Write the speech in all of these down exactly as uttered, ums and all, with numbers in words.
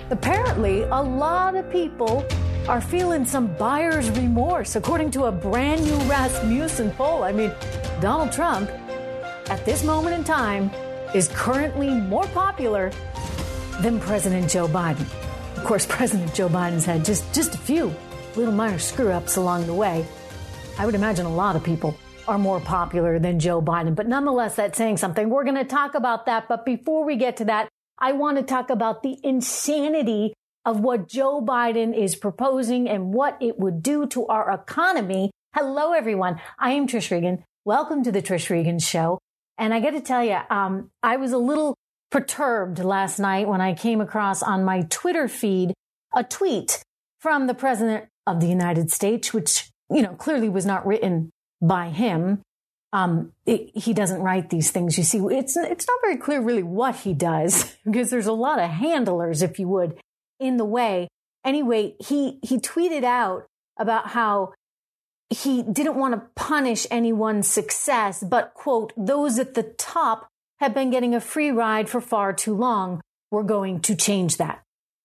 Apparently, a lot of people are feeling some buyer's remorse, according to a brand new Rasmussen poll. I mean, Donald Trump, at this moment in time, is currently more popular than President Joe Biden. Of course, President Joe Biden's had just, just a few little minor screw-ups along the way. I would imagine a lot of people are more popular than Joe Biden, but nonetheless, that's saying something. We're going to talk about that, but before we get to that, I want to talk about the insanity of what Joe Biden is proposing and what it would do to our economy. Hello, everyone. I am Trish Regan. Welcome to the Trish Regan Show. And I got to tell you, um, I was a little perturbed last night when I came across on my Twitter feed a tweet from the President of the United States, which, you know, clearly was not written by him. Um, it, he doesn't write these things. You see, it's it's not very clear really what he does because there's a lot of handlers, if you would, in the way. Anyway, he he tweeted out about how he didn't want to punish anyone's success, but, quote, those at the top have been getting a free ride for far too long. We're going to change that.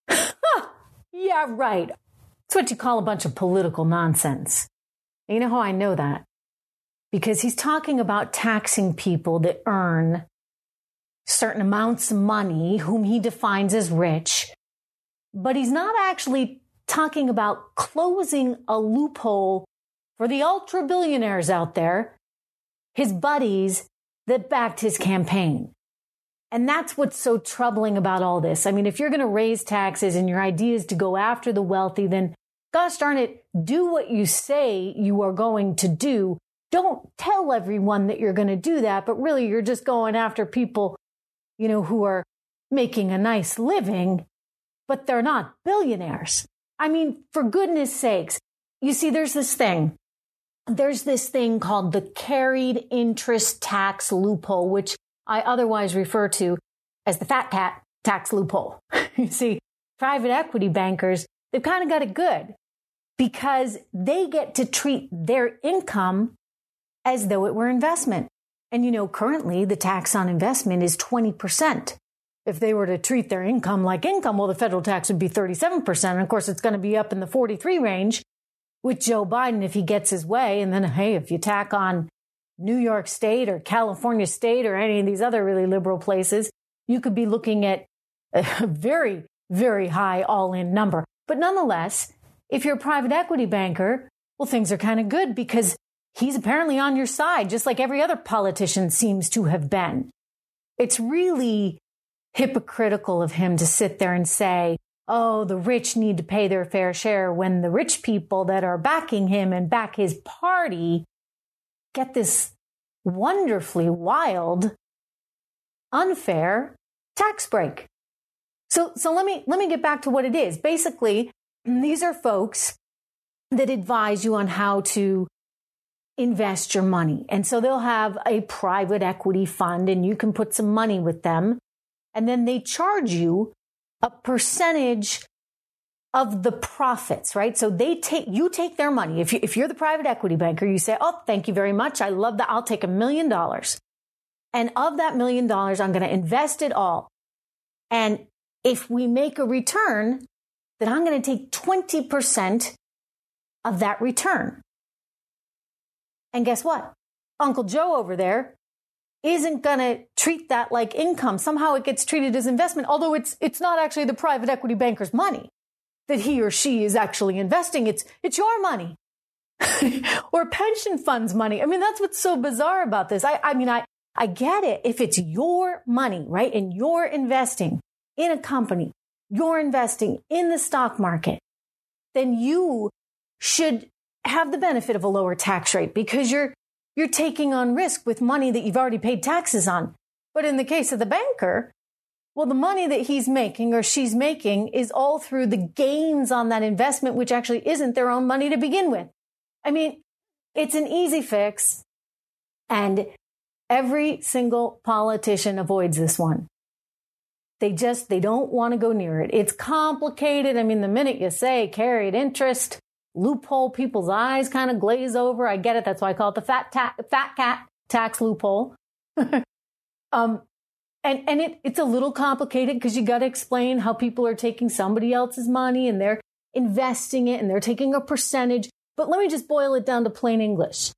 Yeah, right. That's what you call a bunch of political nonsense. And you know how I know that? Because he's talking about taxing people that earn certain amounts of money, whom he defines as rich. But he's not actually talking about closing a loophole for the ultra billionaires out there, his buddies that backed his campaign. And that's what's so troubling about all this. I mean, if you're going to raise taxes and your idea is to go after the wealthy, then gosh darn it, do what you say you are going to do. Don't tell everyone that you're going to do that, but really you're just going after people, you know, who are making a nice living, but they're not billionaires. I mean, for goodness sakes, you see, there's this thing. There's this thing called the carried interest tax loophole, which I otherwise refer to as the fat cat tax loophole. You see, private equity bankers, they've kind of got it good because they get to treat their income as though it were investment. And, you know, currently the tax on investment is twenty percent. If they were to treat their income like income, well, the federal tax would be thirty-seven percent. And of course, it's going to be up in the forty-three range with Joe Biden if he gets his way. And then, hey, if you tack on New York State or California State or any of these other really liberal places, you could be looking at a very, very high all-in number. But nonetheless, if you're a private equity banker, well, things are kind of good because he's apparently on your side, just like every other politician seems to have been. It's really hypocritical of him to sit there and say, oh, the rich need to pay their fair share when the rich people that are backing him and back his party get this wonderfully wild, unfair tax break. So, so let me, let me get back to what it is. Basically, these are folks that advise you on how to invest your money. And so they'll have a private equity fund and you can put some money with them. And then they charge you a percentage of the profits, right? So they take, you take their money. If you, if you're the private equity banker, you say, oh, thank you very much. I love that. I'll take a million dollars. And of that million dollars, I'm going to invest it all. And if we make a return, then I'm going to take twenty percent of that return. And guess what? Uncle Joe over there isn't going to treat that like income. Somehow it gets treated as investment, although it's it's not actually the private equity banker's money that he or she is actually investing. It's it's your money or pension funds money. I mean, that's what's so bizarre about this. I, I mean, I, I get it. If it's your money, right, and you're investing in a company, you're investing in the stock market, then you should have the benefit of a lower tax rate because you're you're taking on risk with money that you've already paid taxes on. But in the case of the banker, well, the money that he's making or she's making is all through the gains on that investment, which actually isn't their own money to begin with. I mean, it's an easy fix. And every single politician avoids this one. They just, they don't want to go near it. It's complicated. I mean, the minute you say carried interest, loophole, people's eyes kind of glaze over. I get it. That's why I call it the fat, ta- fat cat tax loophole. um, And, and it, it's a little complicated because you got to explain how people are taking somebody else's money and they're investing it and they're taking a percentage. But let me just boil it down to plain English.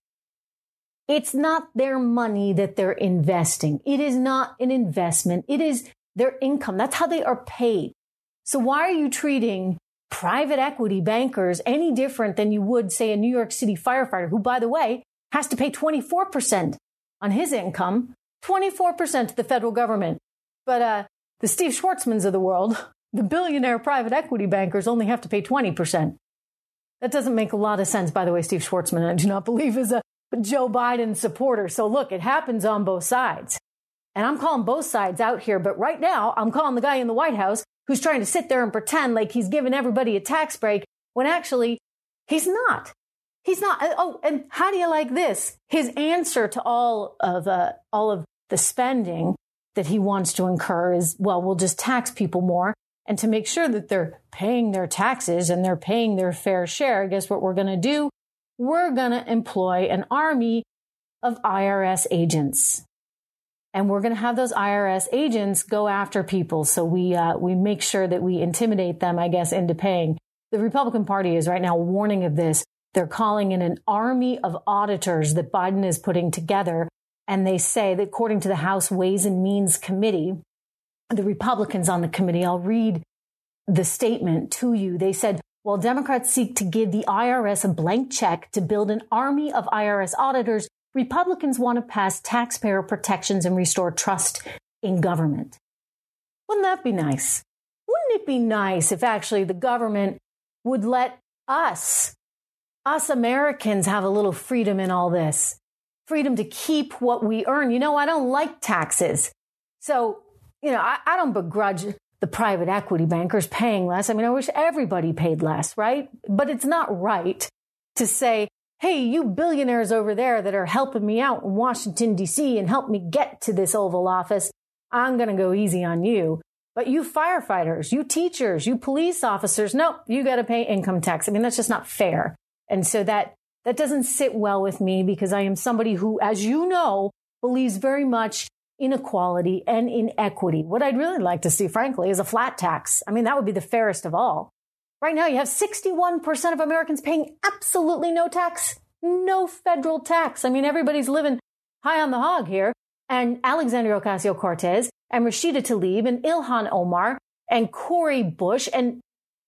It's not their money that they're investing. It is not an investment. It is their income. That's how they are paid. So why are you treating private equity bankers any different than you would, say, a New York City firefighter who, by the way, has to pay twenty-four percent on his income, twenty-four percent to the federal government. But uh, the Steve Schwartzmans of the world, the billionaire private equity bankers, only have to pay twenty percent. That doesn't make a lot of sense, by the way. Steve Schwartzman, I do not believe, is a Joe Biden supporter. So look, it happens on both sides. And I'm calling both sides out here. But right now, I'm calling the guy in the White House who's trying to sit there and pretend like he's giving everybody a tax break when actually he's not. He's not. Oh, and how do you like this? His answer to all of uh, all of the spending that he wants to incur is, well, we'll just tax people more. And to make sure that they're paying their taxes and they're paying their fair share, guess what we're going to do? We're going to employ an army of I R S agents. And we're going to have those I R S agents go after people. So we uh, we make sure that we intimidate them, I guess, into paying. The Republican Party is right now warning of this. They're calling in an army of auditors that Biden is putting together. And they say that according to the House Ways and Means Committee, the Republicans on the committee, I'll read the statement to you. They said, while Democrats seek to give the I R S a blank check to build an army of I R S auditors, Republicans want to pass taxpayer protections and restore trust in government. Wouldn't that be nice? Wouldn't it be nice if actually the government would let us, us Americans, have a little freedom in all this? Freedom to keep what we earn. You know, I don't like taxes. So, you know, I, I don't begrudge the private equity bankers paying less. I mean, I wish everybody paid less, right? But it's not right to say, hey, you billionaires over there that are helping me out in Washington, D C and help me get to this Oval Office, I'm going to go easy on you. But you firefighters, you teachers, you police officers, no, you got to pay income tax. I mean, that's just not fair. And so that that doesn't sit well with me because I am somebody who, as you know, believes very much in equality and in equity. What I'd really like to see, frankly, is a flat tax. I mean, that would be the fairest of all. Right now, you have sixty-one percent of Americans paying absolutely no tax, no federal tax. I mean, everybody's living high on the hog here. And Alexandria Ocasio-Cortez and Rashida Tlaib and Ilhan Omar and Cori Bush and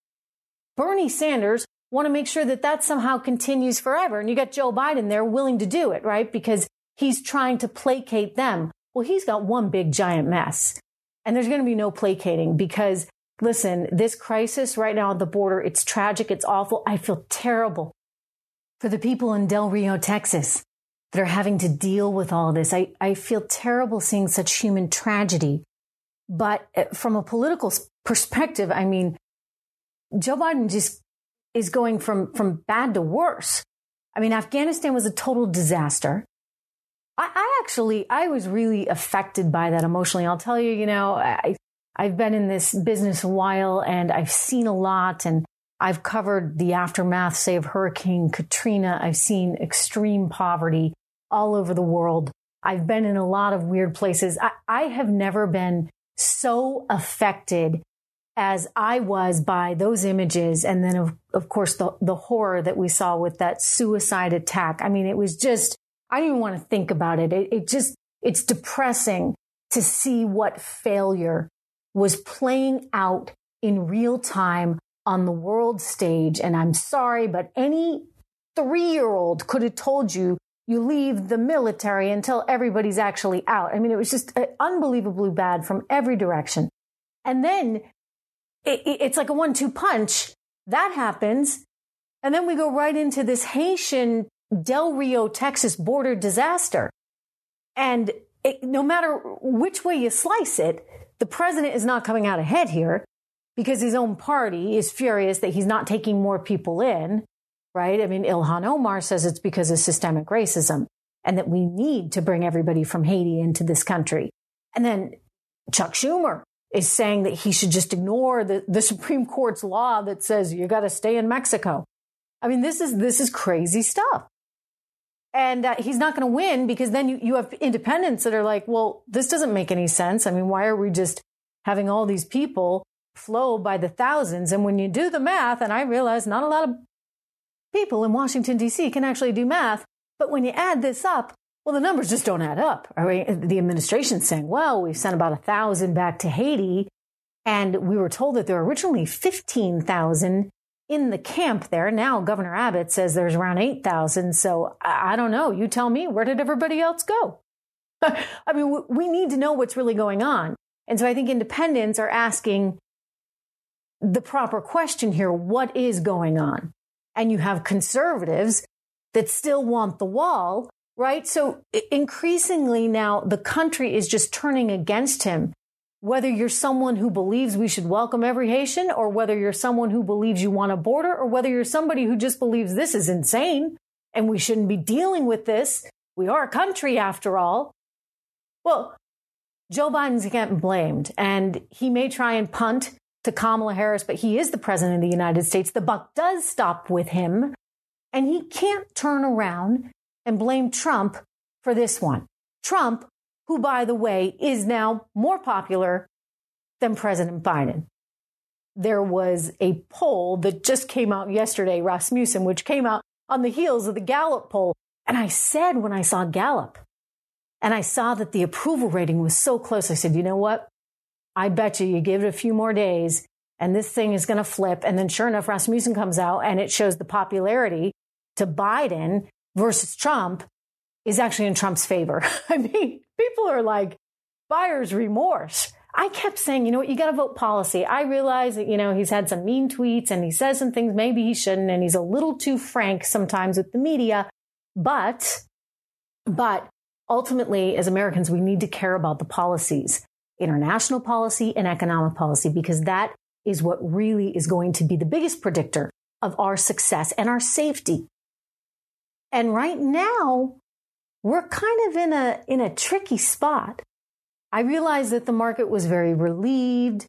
Bernie Sanders want to make sure that that somehow continues forever. And you got Joe Biden there willing to do it, right? Because he's trying to placate them. Well, he's got one big giant mess. And there's going to be no placating because, listen, this crisis right now at the border, it's tragic. It's awful. I feel terrible for the people in Del Rio, Texas, that are having to deal with all this. I, I feel terrible seeing such human tragedy. But from a political perspective, I mean, Joe Biden just is going from, from bad to worse. I mean, Afghanistan was a total disaster. I, I actually, I was really affected by that emotionally. I'll tell you, you know, I, I've been in this business a while and I've seen a lot and I've covered the aftermath, say, of Hurricane Katrina. I've seen extreme poverty all over the world. I've been in a lot of weird places. I, I have never been so affected as I was by those images. And then, of, of course, the, the horror that we saw with that suicide attack. I mean, it was just, I don't even want to think about it. It, it just, it's depressing to see what failure was playing out in real time on the world stage. And I'm sorry, but any three-year-old could have told you you leave the military until everybody's actually out. I mean, it was just unbelievably bad from every direction. And then it, it's like a one two punch. That happens. And then we go right into this Haitian Del Rio, Texas border disaster. And it, no matter which way you slice it, the president is not coming out ahead here because his own party is furious that he's not taking more people in. Right? I mean, Ilhan Omar says it's because of systemic racism and that we need to bring everybody from Haiti into this country. And then Chuck Schumer is saying that he should just ignore the, the Supreme Court's law that says you got to stay in Mexico. I mean, this is this is crazy stuff. And uh, he's not going to win because then you, you have independents that are like, well, this doesn't make any sense. I mean, why are we just having all these people flow by the thousands? And when you do the math, and I realize not a lot of people in Washington, D C can actually do math, but when you add this up, well, the numbers just don't add up. Right? The administration's saying, well, we've sent about a thousand back to Haiti, and we were told that there were originally fifteen thousand in the camp there. Now Governor Abbott says there's around eight thousand. So I, I don't know. You tell me, where did everybody else go? I mean, w- we need to know what's really going on. And so I think independents are asking the proper question here. What is going on? And you have conservatives that still want the wall, right? So increasingly now the country is just turning against him. Whether you're someone who believes we should welcome every Haitian, or whether you're someone who believes you want a border, or whether you're somebody who just believes this is insane and we shouldn't be dealing with this. We are a country after all. Well, Joe Biden's getting blamed, and he may try and punt to Kamala Harris, but he is the president of the United States. The buck does stop with him, and he can't turn around and blame Trump for this one. Trump, who, by the way, is now more popular than President Biden. There was a poll that just came out yesterday, Rasmussen, which came out on the heels of the Gallup poll. And I said when I saw Gallup, and I saw that the approval rating was so close, I said, you know what? I bet you you give it a few more days and this thing is going to flip. And then sure enough, Rasmussen comes out and it shows the popularity to Biden versus Trump is actually in Trump's favor. I mean, people are like, buyer's remorse. I kept saying, you know what, you got to vote policy. I realize that, you know, he's had some mean tweets and he says some things maybe he shouldn't, and he's a little too frank sometimes with the media. But, but ultimately, as Americans, we need to care about the policies, international policy and economic policy, because that is what really is going to be the biggest predictor of our success and our safety. And right now, we're kind of in a in a tricky spot. I realized that the market was very relieved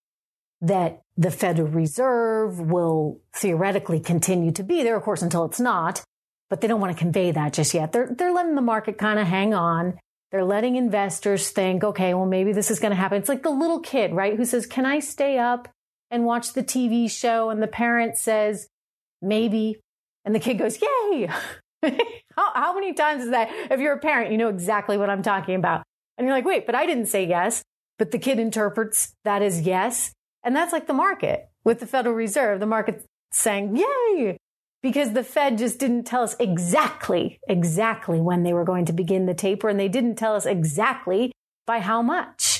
that the Federal Reserve will theoretically continue to be there, of course, until it's not. But they don't want to convey that just yet. They're they're letting the market kind of hang on. They're letting investors think, okay, well, maybe this is going to happen. It's like the little kid, right, who says, can I stay up and watch the T V show? And the parent says, maybe. And the kid goes, yay. how, how many times is that? If you're a parent, you know exactly what I'm talking about. And you're like, wait, but I didn't say yes. But the kid interprets that as yes. And that's like the market with the Federal Reserve. The market's saying, yay. Because the Fed just didn't tell us exactly, exactly when they were going to begin the taper. And they didn't tell us exactly by how much.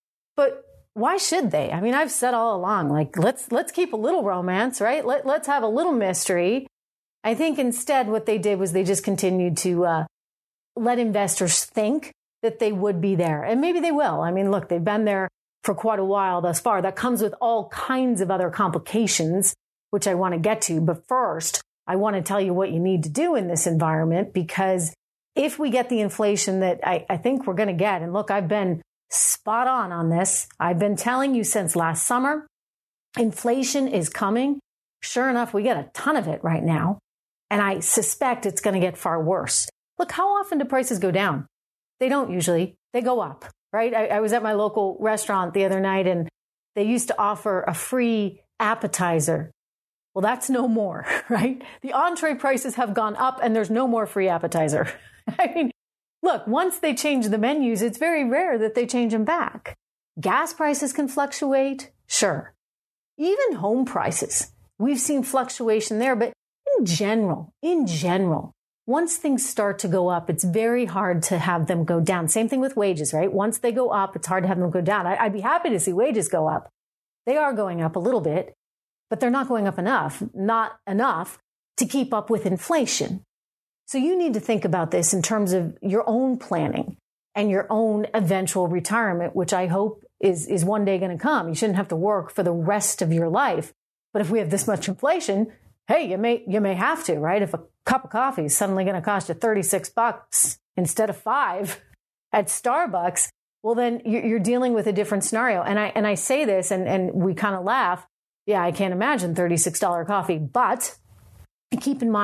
But why should they? I mean, I've said all along, like, let's let's keep a little romance, right? Let, let's have a little mystery. I think instead what they did was they just continued to uh, let investors think that they would be there. And maybe they will. I mean, look, they've been there for quite a while thus far. That comes with all kinds of other complications, which I want to get to. But first, I want to tell you what you need to do in this environment, because if we get the inflation that I, I think we're going to get, and look, I've been spot on on this. I've been telling you since last summer, inflation is coming. Sure enough, we get a ton of it right now. And I suspect it's going to get far worse. Look, how often do prices go down? They don't usually. They go up, right? I, I was at my local restaurant the other night, and they used to offer a free appetizer. Well, that's no more, right? The entree prices have gone up, and there's no more free appetizer. I mean, look, once they change the menus, it's very rare that they change them back. Gas prices can fluctuate, sure. Even home prices, we've seen fluctuation there, but in general, in general, once things start to go up, it's very hard to have them go down. Same thing with wages, right? Once they go up, it's hard to have them go down. I, I'd be happy to see wages go up. They are going up a little bit, but they're not going up enough, not enough to keep up with inflation. So you need to think about this in terms of your own planning and your own eventual retirement, which I hope is, is one day going to come. You shouldn't have to work for the rest of your life. But if we have this much inflation, hey, you may you may have to, right? If a cup of coffee is suddenly going to cost you thirty-six bucks instead of five at Starbucks, well, then you're dealing with a different scenario. And I and I say this, and, and we kind of laugh. Yeah, I can't imagine thirty-six dollars coffee. But keep in mind,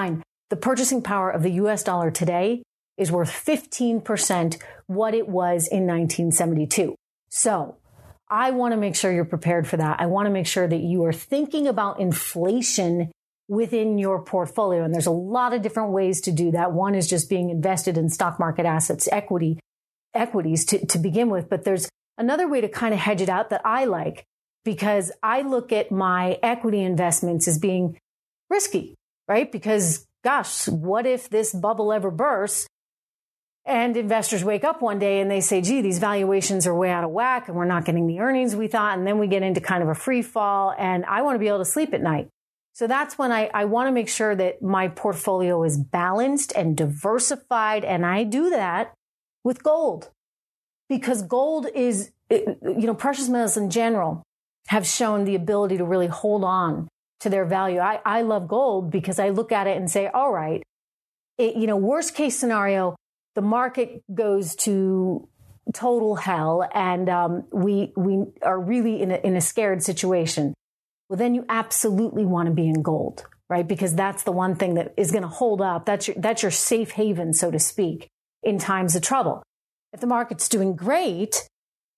the purchasing power of the U S dollar today is worth fifteen percent what it was in nineteen seventy-two. So I want to make sure you're prepared for that. I want to make sure that you are thinking about inflation within your portfolio. And there's a lot of different ways to do that. One is just being invested in stock market assets, equity, equities to, to begin with. But there's another way to kind of hedge it out that I like, because I look at my equity investments as being risky, right? Because gosh, what if this bubble ever bursts and investors wake up one day and they say, gee, these valuations are way out of whack and we're not getting the earnings we thought. And then we get into kind of a free fall, and I want to be able to sleep at night. So that's when I, I want to make sure that my portfolio is balanced and diversified. And I do that with gold, because gold is, you know, precious metals in general have shown the ability to really hold on to their value. I, I love gold because I look at it and say, all right, it, you know, worst case scenario, the market goes to total hell and um, we we are really in a, in a scared situation. Well, then you absolutely want to be in gold, right? Because that's the one thing that is going to hold up. That's your, that's your safe haven, so to speak, in times of trouble. If the market's doing great,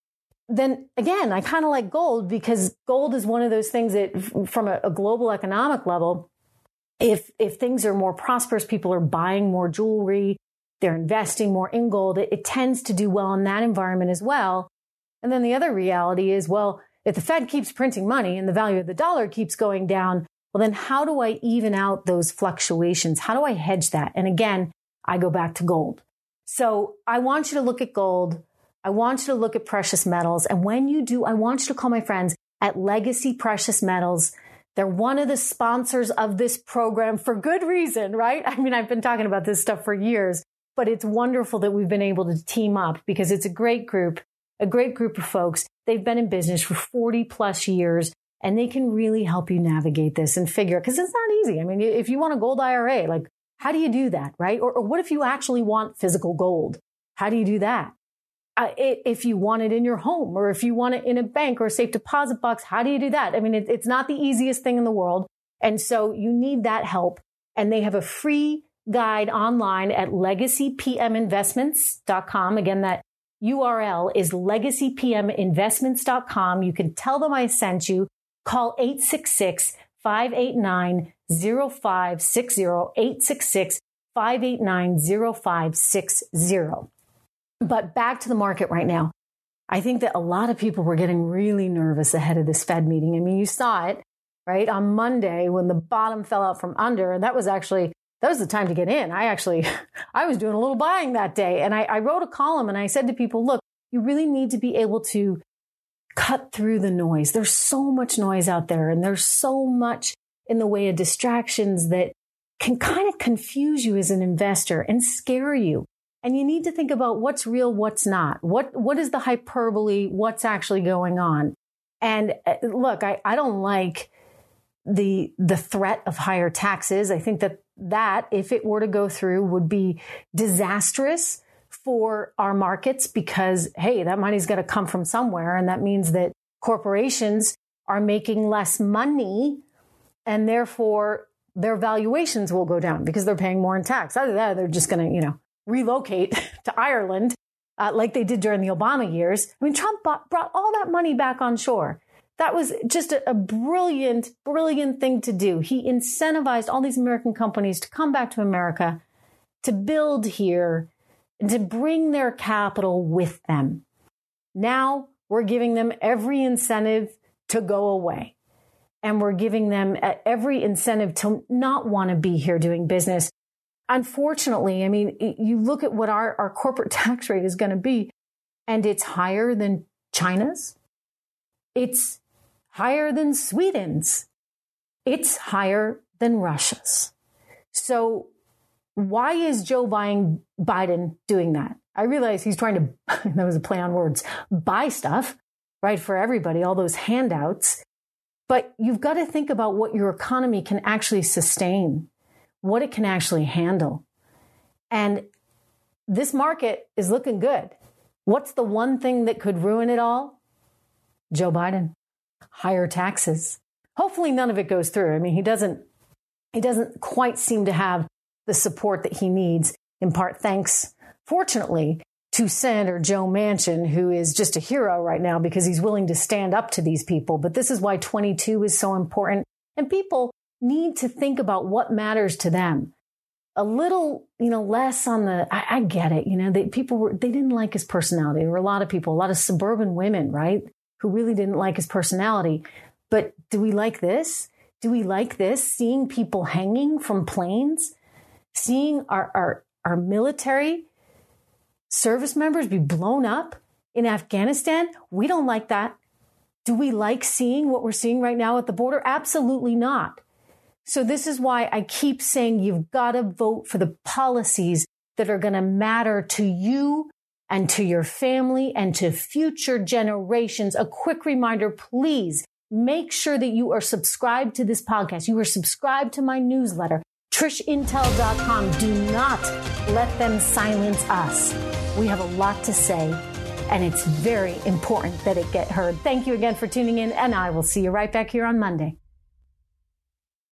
then again, I kind of like gold, because gold is one of those things that from a, a global economic level, if, if things are more prosperous, people are buying more jewelry, they're investing more in gold, it, it tends to do well in that environment as well. And then the other reality is, well, if the Fed keeps printing money and the value of the dollar keeps going down, well, then how do I even out those fluctuations? How do I hedge that? And again, I go back to gold. So I want you to look at gold. I want you to look at precious metals. And when you do, I want you to call my friends at Legacy Precious Metals. They're one of the sponsors of this program for good reason, right? I mean, I've been talking about this stuff for years, but it's wonderful that we've been able to team up, because it's a great group, a great group of folks. They've been in business for forty plus years, and they can really help you navigate this and figure, because it's not easy. I mean, if you want a gold I R A, like, how do you do that, right? Or, or what if you actually want physical gold? How do you do that? Uh, if you want it in your home, or if you want it in a bank or a safe deposit box, how do you do that? I mean, it, it's not the easiest thing in the world. And so you need that help. And they have a free guide online at legacy p m investments dot com. Again, that U R L is legacy p m investments dot com. You can tell them I sent you. Call eight six six, five eight nine, zero five six zero, eight six six, five eight nine, zero five six zero. But back to the market right now. I think that a lot of people were getting really nervous ahead of this Fed meeting. I mean, you saw it, right? On Monday when the bottom fell out from under, and that was actually, that was the time to get in. I actually, I was doing a little buying that day. And I, I wrote a column and I said to people, look, you really need to be able to cut through the noise. There's so much noise out there, and there's so much in the way of distractions that can kind of confuse you as an investor and scare you. And you need to think about what's real, what's not. What, what is the hyperbole? What's actually going on? And uh, look, I, I don't like the, the threat of higher taxes. I think that that, if it were to go through, would be disastrous for our markets, because, hey, that money's got to come from somewhere. And that means that corporations are making less money, and therefore their valuations will go down because they're paying more in tax. Other than that, they're just going to, you know, relocate to Ireland uh, like they did during the Obama years. I mean, Trump bought, brought all that money back on shore. That was just a, a brilliant, brilliant thing to do. He incentivized all these American companies to come back to America, to build here, and to bring their capital with them. Now we're giving them every incentive to go away. And we're giving them every incentive to not want to be here doing business. Unfortunately, I mean, you look at what our, our corporate tax rate is going to be, and it's higher than China's. It's higher than Sweden's. It's higher than Russia's. So why is Joe Biden doing that? I realize he's trying to, that was a play on words, buy stuff, right, for everybody, all those handouts. But you've got to think about what your economy can actually sustain, what it can actually handle. And this market is looking good. What's the one thing that could ruin it all? Joe Biden. Higher taxes. Hopefully none of it goes through. I mean, he doesn't, he doesn't quite seem to have the support that he needs, in part thanks, fortunately, to Senator Joe Manchin, who is just a hero right now because he's willing to stand up to these people. But this is why twenty-two is so important. And people need to think about what matters to them. A little, you know, less on the, I, I get it. You know, they, people were, they didn't like his personality. There were a lot of people, a lot of suburban women, right, who really didn't like his personality. But do we like this? Do we like this? Seeing people hanging from planes, seeing our, our, our military service members be blown up in Afghanistan? We don't like that. Do we like seeing what we're seeing right now at the border? Absolutely not. So this is why I keep saying you've got to vote for the policies that are going to matter to you and to your family and to future generations. A quick reminder, please make sure that you are subscribed to this podcast. You are subscribed to my newsletter, trish intel dot com. Do not let them silence us. We have a lot to say, and it's very important that it get heard. Thank you again for tuning in, and I will see you right back here on Monday.